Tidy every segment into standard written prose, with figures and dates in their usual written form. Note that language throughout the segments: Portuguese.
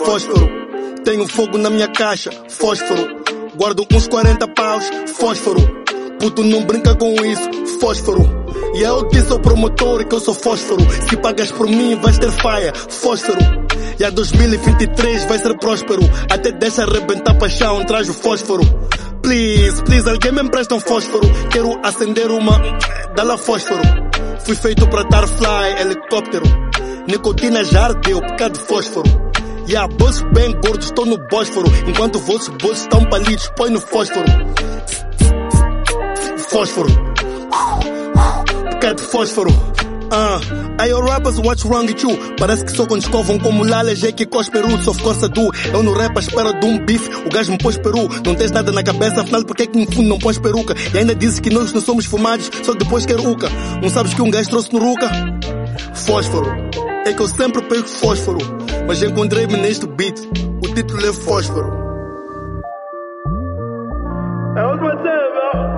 fósforo. Tenho fogo na minha caixa, fósforo. Guardo uns 40 paus, fósforo. Puto, não brinca com isso, fósforo. E eu que sou promotor, que eu sou fósforo. Se pagas por mim, vais ter faia, fósforo. E a 2023 vai ser próspero. Até deixa arrebentar paixão, traz o fósforo. Please, please, alguém me empresta um fósforo. Quero acender uma, dá lá fósforo. Fui feito pra dar fly, helicóptero. Nicotina já ardeu, por causa de fósforo. E a bolsos bem gordos, estou no Bósforo. Enquanto vossos bolsos estão palitos, põe no fósforo. Fósforo. Por causa de fósforo. Hey, yo rappers, what's wrong with you? Parece que só quando escovam como Lala, que cos peru, sou força do. Eu no rap à espera de um bife, o gajo me pôs peru. Não tens nada na cabeça, afinal porque é que no fundo não pões peruca? E ainda dizes que nós não somos fumados, só depois quer uca. Não sabes que um gajo trouxe no ruca? Fósforo. É que eu sempre perco fósforo, mas encontrei-me neste beat. O título é Fósforo. É onde vai ser, meu?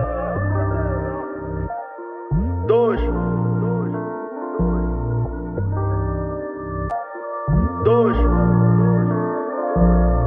2 2